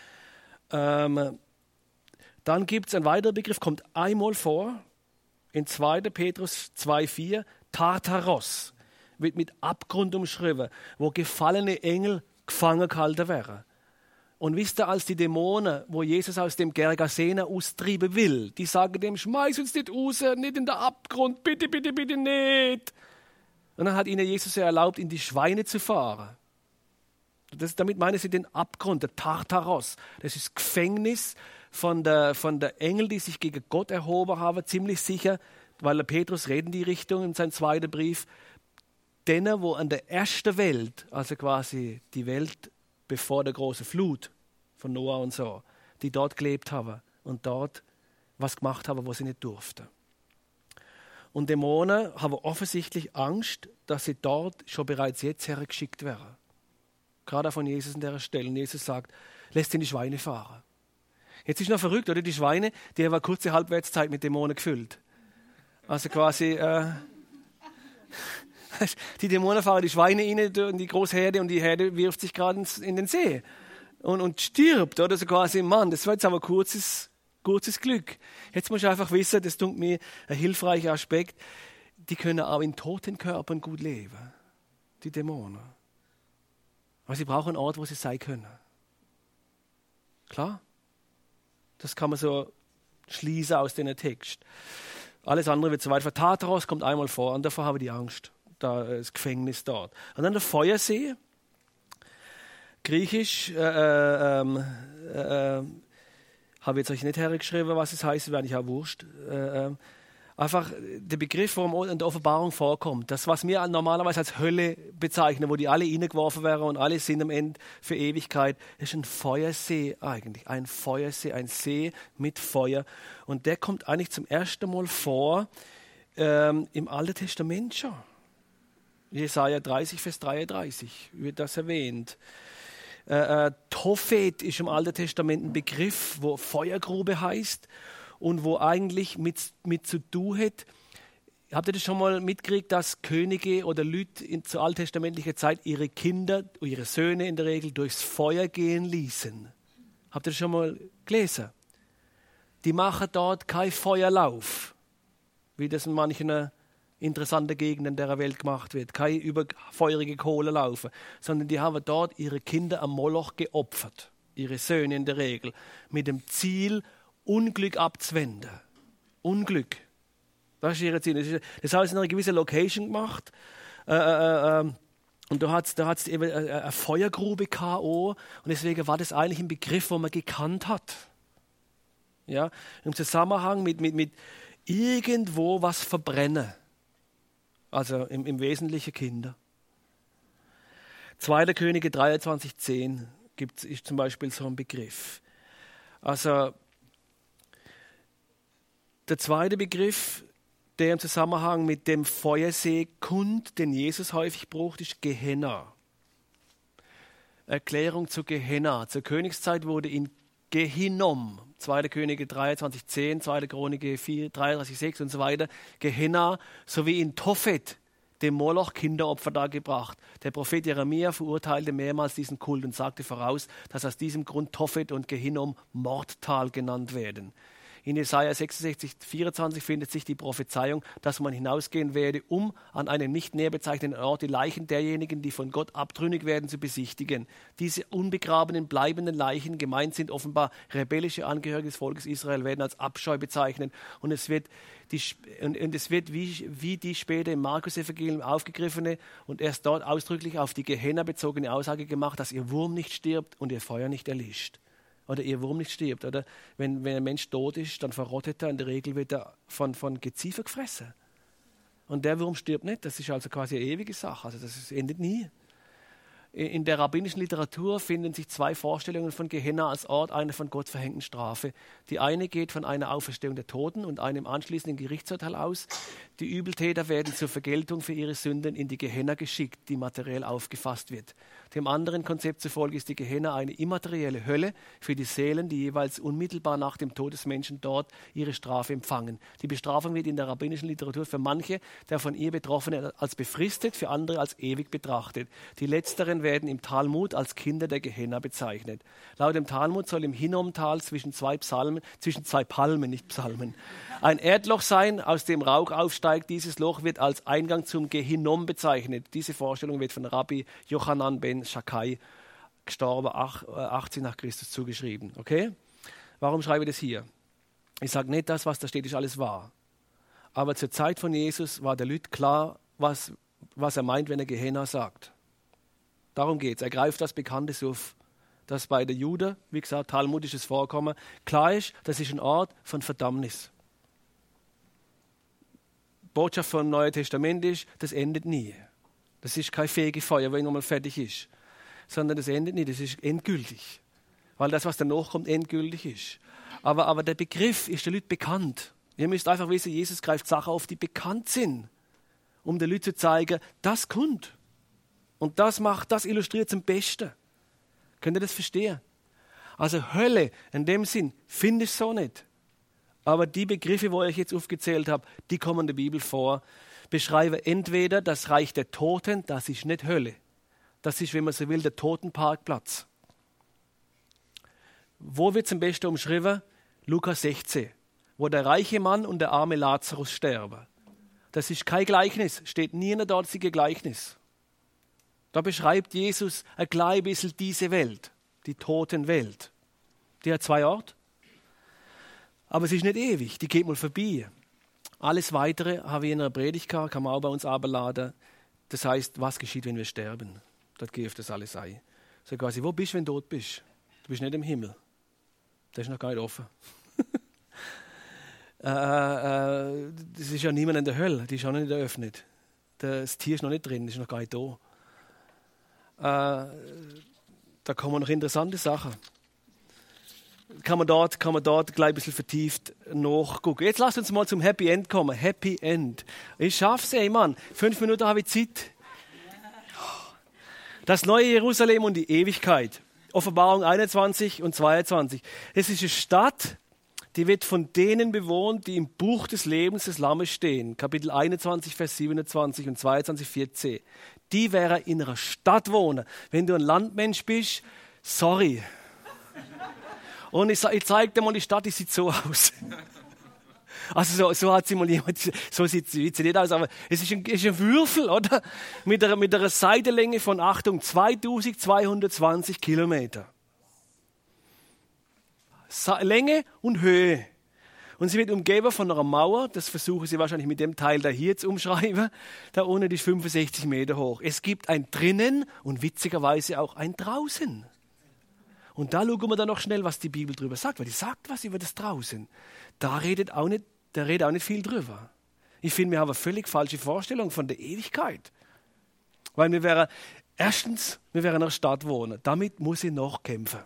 Ähm, dann gibt es einen weiteren Begriff, kommt einmal vor, in zweiter Petrus zwei vier, Tartaros, wird mit Abgrund umschrieben, wo gefallene Engel gefangen gehalten werden. Und wisst ihr, als die Dämonen, wo Jesus aus dem Gergasena austrieben will, die sagen dem, schmeiß uns nicht raus, nicht in den Abgrund, bitte, bitte, bitte nicht. Und dann hat ihnen Jesus ja erlaubt, in die Schweine zu fahren. Das, damit meinen sie den Abgrund, der Tartaros. Das ist das Gefängnis von der, von der Engel, die sich gegen Gott erhoben haben, ziemlich sicher, weil der Petrus redet in die Richtung in seinem zweiten Brief, denen, wo an der ersten Welt, also quasi die Welt bevor der große Flut von Noah und so, die dort gelebt haben und dort was gemacht haben, was sie nicht durften. Und Dämonen haben offensichtlich Angst, dass sie dort schon bereits jetzt hergeschickt werden. Gerade von Jesus an der Stelle. Und Jesus sagt, lässt sie in die Schweine fahren. Jetzt ist noch verrückt, oder? Die Schweine, die haben eine kurze Halbwertszeit mit Dämonen gefüllt. Also quasi, äh, die Dämonen fahren die Schweine rein in die große Herde und die Herde wirft sich gerade in den See und, und stirbt. Oder so quasi, Mann, das war jetzt aber kurzes, kurzes Glück. Jetzt muss ich einfach wissen, das tut mir ein hilfreicher Aspekt, die können auch in toten Körpern gut leben, die Dämonen. Aber sie brauchen einen Ort, wo sie sein können. Klar? Das kann man so schließen aus dem Text. Alles andere wird so weit. Tartaros kommt einmal vor und davor habe ich die Angst. Da, das Gefängnis dort. Und dann der Feuersee. Griechisch äh, äh, äh, habe ich jetzt euch nicht hergeschrieben, was es heißt, wäre eigentlich auch wurscht. Äh, äh, einfach der Begriff, wo in der Offenbarung vorkommt. Das, was wir normalerweise als Hölle bezeichnen, wo die alle reingeworfen wären und alle sind am Ende für Ewigkeit, ist ein Feuersee eigentlich. Ein Feuersee, ein See mit Feuer. Und der kommt eigentlich zum ersten Mal vor ähm, im Alten Testament schon. Jesaja dreißig, Vers dreiunddreißig wird das erwähnt. Äh, äh, Tophet ist im Alten Testament ein Begriff, wo Feuergrube heißt und wo eigentlich mit, mit zu tun hat. Habt ihr das schon mal mitgekriegt, dass Könige oder Leute in, zur alttestamentlichen Zeit ihre Kinder, ihre Söhne in der Regel, durchs Feuer gehen ließen? Habt ihr das schon mal gelesen? Die machen dort keinen Feuerlauf, wie das in manchen interessante Gegenden der Welt gemacht wird. Keine über feurige Kohle laufen, sondern die haben dort ihre Kinder am Moloch geopfert. Ihre Söhne in der Regel. Mit dem Ziel, Unglück abzuwenden. Unglück. Das ist ihr Ziel. Das haben sie in einer gewissen Location gemacht. Äh, äh, äh, und da hat es da hat's eben eine, eine Feuergrube K O. Und deswegen war das eigentlich ein Begriff, den man gekannt hat. Ja? Im Zusammenhang mit, mit, mit irgendwo was verbrennen. Also im, im Wesentlichen Kinder. zweiter Könige dreiundzwanzig zehn gibt ist zum Beispiel so ein Begriff. Also der zweite Begriff, der im Zusammenhang mit dem Feuersee kommt, den Jesus häufig braucht, ist Gehenna. Erklärung zu Gehenna. Zur Königszeit wurde in Gehinnom, zweite Könige dreiundzwanzig zehn, zweite Chronik vier, dreiunddreißig sechs und so weiter, Gehenna, sowie in Tophet, dem Moloch, Kinderopfer dargebracht. Der Prophet Jeremia verurteilte mehrmals diesen Kult und sagte voraus, dass aus diesem Grund Tophet und Gehinnom Mordtal genannt werden. In Jesaja sechsundsechzig, vierundzwanzig findet sich die Prophezeiung, dass man hinausgehen werde, um an einem nicht näher bezeichneten Ort die Leichen derjenigen, die von Gott abtrünnig werden, zu besichtigen. Diese unbegrabenen, bleibenden Leichen, gemeint sind offenbar rebellische Angehörige des Volkes Israel, werden als Abscheu bezeichnet. Und es wird, die, und, und es wird wie, wie die später im Markus-Evangelium aufgegriffene und erst dort ausdrücklich auf die Gehenna bezogene Aussage gemacht, dass ihr Wurm nicht stirbt und ihr Feuer nicht erlischt. Oder ihr Wurm nicht stirbt. Oder wenn, wenn ein Mensch tot ist, dann verrottet er. In der Regel wird er von, von Geziefer gefressen. Und der Wurm stirbt nicht. Das ist also quasi eine ewige Sache. Also das ist, endet nie. In der rabbinischen Literatur finden sich zwei Vorstellungen von Gehenna als Ort einer von Gott verhängten Strafe. Die eine geht von einer Auferstehung der Toten und einem anschließenden Gerichtsurteil aus. Die Übeltäter werden zur Vergeltung für ihre Sünden in die Gehenna geschickt, die materiell aufgefasst wird. Dem anderen Konzept zufolge ist die Gehenna eine immaterielle Hölle für die Seelen, die jeweils unmittelbar nach dem Tod des Menschen dort ihre Strafe empfangen. Die Bestrafung wird in der rabbinischen Literatur für manche der von ihr Betroffenen als befristet, für andere als ewig betrachtet. Die letzteren werden im Talmud als Kinder der Gehenna bezeichnet. Laut dem Talmud soll im Hinnomtal zwischen zwei Psalmen, zwischen zwei Palmen, nicht Psalmen, ein Erdloch sein, aus dem Rauch aufsteigt. Dieses Loch wird als Eingang zum Gehinnom bezeichnet. Diese Vorstellung wird von Rabbi Yochanan ben Schakkai, gestorben achtzig nach Christus, zugeschrieben. Okay? Warum schreibe ich das hier? Ich sage nicht, das, was da steht, ist alles wahr. Aber zur Zeit von Jesus war der Leuten klar, was, was er meint, wenn er Gehenna sagt. Darum geht es. Er greift das Bekanntes auf, dass bei den Juden, wie gesagt, talmudisches Vorkommen, klar ist, das ist ein Ort von Verdammnis. Die Botschaft vom Neuen Testament ist, das endet nie. Das ist kein Fegefeuer, wenn nochmal fertig ist. Sondern das endet nie, das ist endgültig. Weil das, was danach kommt, endgültig ist. Aber, aber der Begriff ist den Leuten bekannt. Ihr müsst einfach wissen, Jesus greift Sachen auf, die bekannt sind, um den Leuten zu zeigen, das kommt. Und das macht, das illustriert es am besten. Könnt ihr das verstehen? Also Hölle, in dem Sinn, finde ich so nicht. Aber die Begriffe, die ich jetzt aufgezählt habe, die kommen in der Bibel vor, beschreiben entweder das Reich der Toten, das ist nicht Hölle. Das ist, wenn man so will, der Totenparkplatz. Wo wird es am besten umschrieben? Lukas sechzehn, wo der reiche Mann und der arme Lazarus sterben. Das ist kein Gleichnis, steht nie in der dortigen Gleichnis. Da beschreibt Jesus ein klein bisschen diese Welt, die Totenwelt. Die hat zwei Orte, aber sie ist nicht ewig, die geht mal vorbei. Alles Weitere habe ich in einer Predigt gehabt, kann man auch bei uns abladen. Das heißt, was geschieht, wenn wir sterben? Das geht auf das alles ein. So quasi, wo bist du, wenn du tot bist? Du bist nicht im Himmel. Der ist noch gar nicht offen. äh, äh, das ist ja niemand in der Hölle, die ist auch noch nicht eröffnet. Das Tier ist noch nicht drin, das ist noch gar nicht da. Äh, da kommen noch interessante Sachen. Kann man dort, kann man dort gleich ein bisschen vertieft nachgucken. Jetzt lasst uns mal zum Happy End kommen. Happy End. Ich schaff's, ey Mann. Fünf Minuten habe ich Zeit. Das neue Jerusalem und die Ewigkeit. Offenbarung einundzwanzig und zweiundzwanzig. Es ist eine Stadt, die wird von denen bewohnt, die im Buch des Lebens des Lammes stehen. Kapitel einundzwanzig, Vers siebenundzwanzig und zweiundzwanzig, vierzehn. Die wäre in einer Stadt wohnen. Wenn du ein Landmensch bist, sorry. Und ich, ich zeige dir mal die Stadt, die sieht so aus. Also so, so hat sie mal jemand, so sieht sie, sieht sie nicht aus, aber es ist ein, ist ein Würfel, oder? Mit einer, mit einer Seitenlänge von, Achtung, zweitausendzweihundertzwanzig Kilometer. Länge und Höhe. Und sie wird umgeben von einer Mauer, das versuchen sie wahrscheinlich mit dem Teil da hier zu umschreiben. Da unten ist fünfundsechzig Meter hoch. Es gibt ein drinnen und witzigerweise auch ein draußen. Und da schauen wir dann noch schnell, was die Bibel drüber sagt, weil die sagt was über das draußen. Da redet auch nicht, da redet auch nicht viel drüber. Ich finde, wir haben eine völlig falsche Vorstellung von der Ewigkeit. Weil wir wären, erstens, wir wären in einer Stadt wohnen. Damit muss ich noch kämpfen.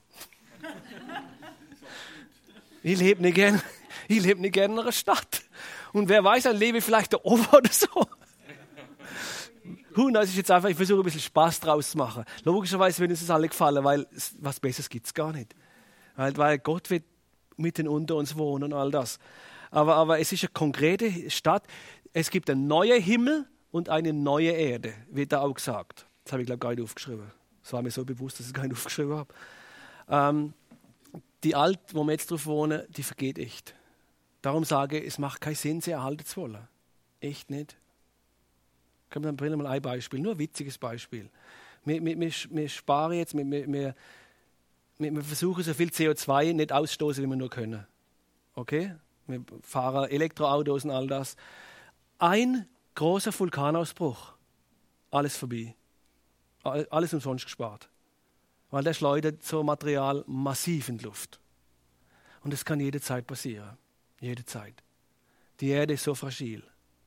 Ich lebe nicht gern, ich lebe nicht gern in einer Stadt. Und wer weiß, dann lebe ich vielleicht da oben oder so. Who knows, ist jetzt einfach, ich versuche ein bisschen Spaß draus zu machen. Logischerweise wird uns das alle gefallen, weil es, was Besseres gibt es gar nicht. Weil, weil Gott wird mitten unter uns wohnen und all das. Aber, aber es ist eine konkrete Stadt. Es gibt einen neuen Himmel und eine neue Erde, wird da auch gesagt. Das habe ich, glaube ich, gar nicht aufgeschrieben. Das war mir so bewusst, dass ich es gar nicht aufgeschrieben habe. Ähm, die Alt, wo wir jetzt drauf wohnen, die vergeht echt. Darum sage ich, es macht keinen Sinn, sie erhalten zu wollen. Echt nicht. Können wir dann mal ein Beispiel, nur ein witziges Beispiel. Wir, wir, wir, wir sparen jetzt, wir, wir, wir, wir versuchen so viel C O zwei nicht ausstoßen, wie wir nur können. Okay? Wir fahren Elektroautos und all das. Ein großer Vulkanausbruch, alles vorbei. Alles umsonst gespart. Weil der schleudert so Material massiv in die Luft. Und das kann jederzeit passieren. Jederzeit. Die Erde ist so fragil.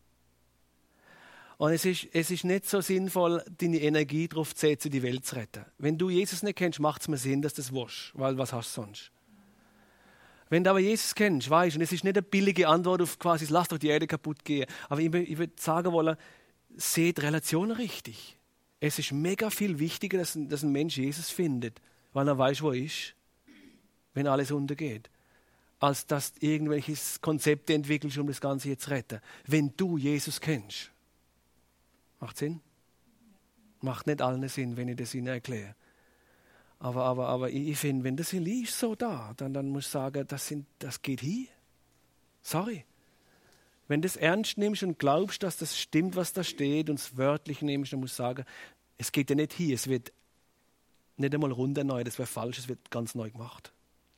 Und es ist, es ist nicht so sinnvoll, deine Energie darauf zu setzen, die Welt zu retten. Wenn du Jesus nicht kennst, macht es mir Sinn, dass du das willst. Weil was hast du sonst? Wenn du aber Jesus kennst, weißt, und es ist nicht eine billige Antwort auf quasi, lass doch die Erde kaputt gehen. Aber ich, ich würde sagen wollen, seht Relationen richtig. Es ist mega viel wichtiger, dass ein, dass ein Mensch Jesus findet, weil er weiß, wo er ist, wenn alles untergeht, als dass du irgendwelche Konzepte entwickelst, um das Ganze jetzt zu retten. Wenn du Jesus kennst. Macht Sinn? Macht nicht allen Sinn, wenn ich das Ihnen erkläre. Aber, aber, aber ich, ich finde, wenn das hier liegt so da, dann, dann muss ich sagen, das, sind, das geht hier. Sorry. Wenn du das ernst nimmst und glaubst, dass das stimmt, was da steht, und es wörtlich nimmst, dann musst du sagen, es geht ja nicht hier, es wird nicht einmal runter neu, das wäre falsch, es wird ganz neu gemacht.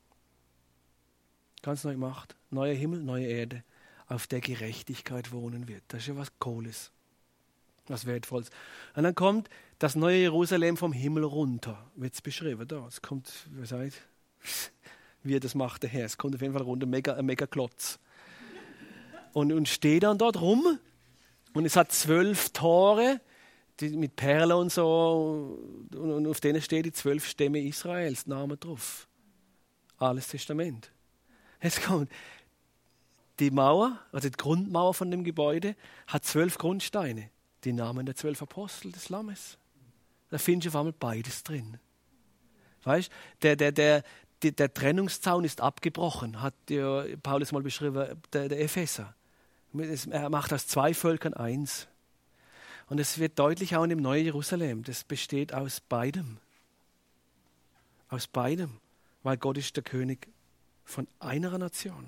Ganz neu gemacht. Neuer Himmel, neue Erde, auf der Gerechtigkeit wohnen wird. Das ist ja was Cooles, was Wertvolles. Und dann kommt das neue Jerusalem vom Himmel runter, wird es beschrieben. Da. Es kommt, wie sagt, wie das macht der Herr, es kommt auf jeden Fall runter, mega, ein mega Klotz. Und, und steht dann dort rum und es hat zwölf Tore die, mit Perlen und so und, und auf denen steht die zwölf Stämme Israels, Name drauf. Altes Testament. Jetzt kommt die Mauer, also die Grundmauer von dem Gebäude, hat zwölf Grundsteine, die Namen der zwölf Apostel des Lammes. Da findest du auf einmal beides drin. Weißt du, der, der, der, der, der Trennungszaun ist abgebrochen, hat ja Paulus mal beschrieben, der, der Epheser. Er macht aus zwei Völkern eins. Und es wird deutlich auch in dem neuen Jerusalem. Das besteht aus beidem. Aus beidem. Weil Gott ist der König von einer Nation.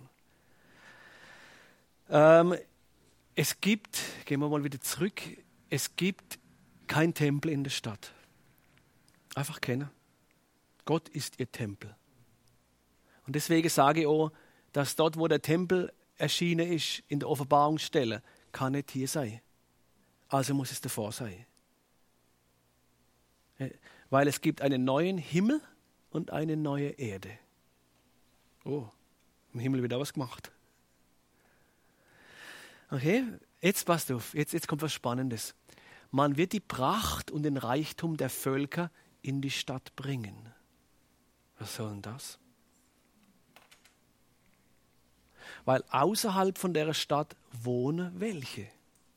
Ähm, es gibt, gehen wir mal wieder zurück, es gibt kein Tempel in der Stadt. Einfach kennen. Gott ist ihr Tempel. Und deswegen sage ich auch, dass dort, wo der Tempel erschienen ist, in der Offenbarungsstelle, kann nicht hier sein. Also muss es davor sein. Weil es gibt einen neuen Himmel und eine neue Erde. Oh, im Himmel wird auch was gemacht. Okay, jetzt passt auf, jetzt, jetzt kommt was Spannendes. Man wird die Pracht und den Reichtum der Völker in die Stadt bringen. Was soll denn das? Weil außerhalb von der Stadt wohnen welche?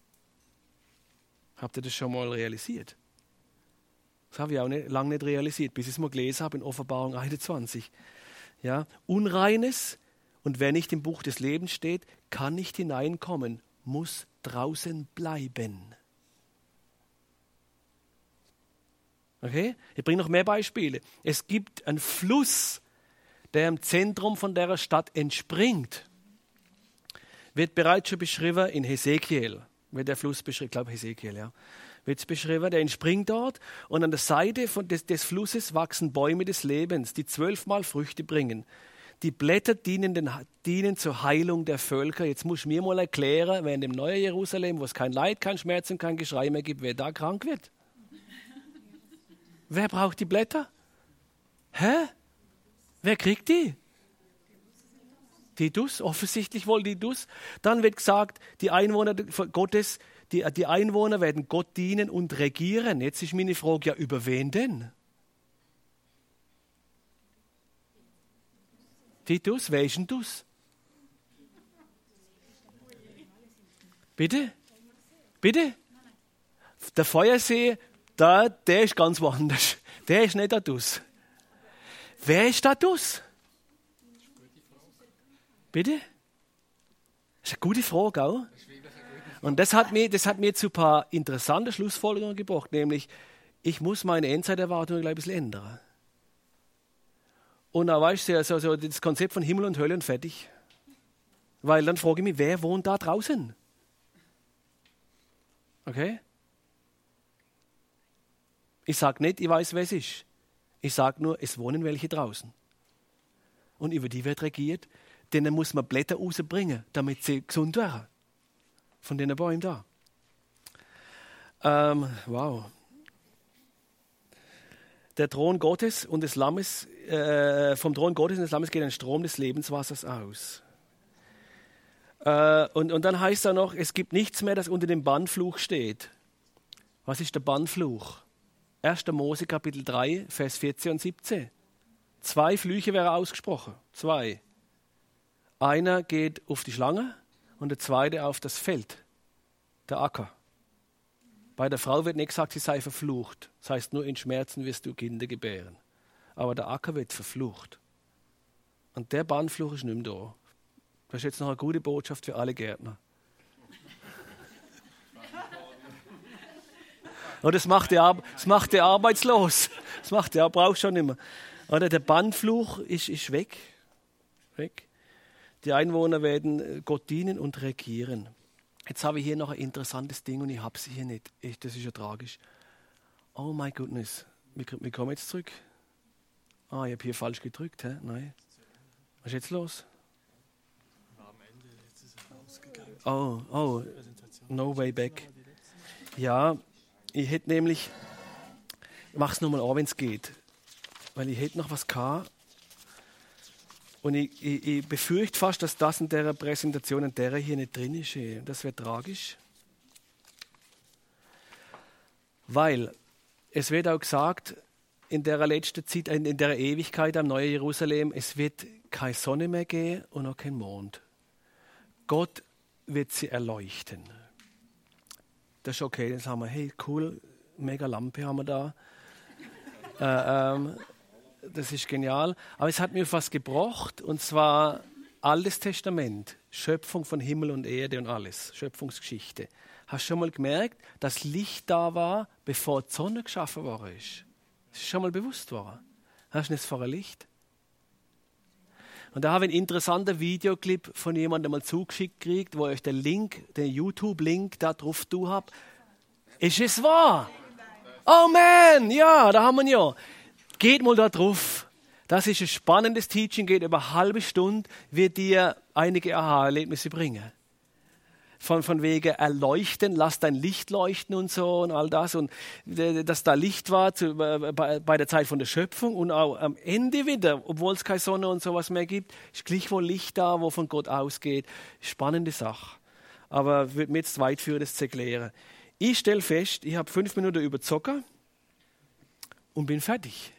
Habt ihr das schon mal realisiert? Das habe ich auch nicht, lange nicht realisiert, bis ich es mal gelesen habe in Offenbarung einundzwanzig. Ja, Unreines, und wer nicht im Buch des Lebens steht, kann nicht hineinkommen, muss draußen bleiben. Okay? Ich bringe noch mehr Beispiele. Es gibt einen Fluss, der im Zentrum von der Stadt entspringt. Wird bereits schon beschrieben in Hesekiel. Wird der Fluss beschrieben, ich glaube Hesekiel, ja. Wird es beschrieben, der entspringt dort und an der Seite von des, des Flusses wachsen Bäume des Lebens, die zwölfmal Früchte bringen. Die Blätter dienen, den, dienen zur Heilung der Völker. Jetzt muss ich mir mal erklären, wer in dem neuen Jerusalem, wo es kein Leid, kein Schmerz und kein Geschrei mehr gibt, wer da krank wird. Wer braucht die Blätter? Hä? Wer kriegt die? Die Dus, offensichtlich wohl die Dus. Dann wird gesagt, die Einwohner Gottes, die, die Einwohner werden Gott dienen und regieren. Jetzt ist meine Frage, ja, über wen denn? Die Dus, wer ist denn Dus? Bitte? Bitte? Der Feuersee, da, der ist ganz woanders. Der ist nicht da dus. Wer ist da dus? Bitte? Das ist eine gute Frage auch. Und das hat mir, das hat mir zu ein paar interessanten Schlussfolgerungen gebracht, nämlich, ich muss meine Endzeiterwartungen gleich ein bisschen ändern. Und dann weißt du, so, so das Konzept von Himmel und Hölle und fertig. Weil dann frage ich mich, wer wohnt da draußen? Okay? Ich sage nicht, ich weiß, wer es ist. Ich sage nur, es wohnen welche draußen. Und über die wird regiert, denen muss man Blätter rausbringen, damit sie gesund werden. Von den Bäumen da. Ähm, wow. Der Thron Gottes und des Lammes, äh, vom Thron Gottes und des Lammes geht ein Strom des Lebenswassers aus. Äh, und, und dann heißt da noch, es gibt nichts mehr, das unter dem Bannfluch steht. Was ist der Bannfluch? erster Mose Kapitel drei, Vers vierzehn und siebzehn. Zwei Flüche wären ausgesprochen. Zwei. Einer geht auf die Schlange und der zweite auf das Feld, der Acker. Bei der Frau wird nicht gesagt, sie sei verflucht. Das heißt, nur in Schmerzen wirst du Kinder gebären. Aber der Acker wird verflucht. Und der Bannfluch ist nicht mehr da. Das ist jetzt noch eine gute Botschaft für alle Gärtner. Und das macht der, Ar- das macht der arbeitslos. Das macht der, braucht schon nicht mehr. Oder der Bannfluch ist, ist weg. weg. Die Einwohner werden Gott dienen und regieren. Jetzt habe ich hier noch ein interessantes Ding und ich habe es hier nicht. Ich, das ist ja tragisch. Oh my goodness. Wir, wir kommen jetzt zurück. Ah, ich habe hier falsch gedrückt. Hä? Nein. Was ist jetzt los? Oh, oh. No way back. Ja, ich hätte nämlich... Ich mache es nochmal an, wenn es geht. Weil ich hätte noch was gehabt. Und ich, ich, ich befürchte fast, dass das in der Präsentation, in der hier nicht drin ist. Das wäre tragisch. Weil es wird auch gesagt, in der letzten Zeit, in der Ewigkeit am neuen Jerusalem, es wird keine Sonne mehr geben und auch kein Mond. Gott wird sie erleuchten. Das ist okay, dann sagen wir, hey, cool, mega Lampe haben wir da. äh, ähm, Das ist genial. Aber es hat mir was gebracht, und zwar Altes Testament, Schöpfung von Himmel und Erde und alles, Schöpfungsgeschichte. Hast du schon mal gemerkt, dass Licht da war, bevor die Sonne geschaffen worden ist? Das ist schon mal bewusst worden. Hast du nicht vorher Licht? Und da habe ich einen interessanten Videoclip von jemandem mal zugeschickt gekriegt, wo ich den Link, den YouTube-Link da drauf tun habe. Ist es wahr? Oh man, ja, da haben wir ihn ja. Geht mal da drauf. Das ist ein spannendes Teaching, geht über eine halbe Stunde, wird dir einige Aha-Erlebnisse bringen. Von, von wegen erleuchten, lass dein Licht leuchten und so und all das. Und dass da Licht war zu, bei, bei der Zeit von der Schöpfung und auch am Ende wieder, obwohl es keine Sonne und sowas mehr gibt, ist gleichwohl Licht da, wo von Gott ausgeht. Spannende Sache. Aber wird mir jetzt zu weit führen, das zu erklären. Ich stelle fest, ich habe fünf Minuten überzogen und bin fertig.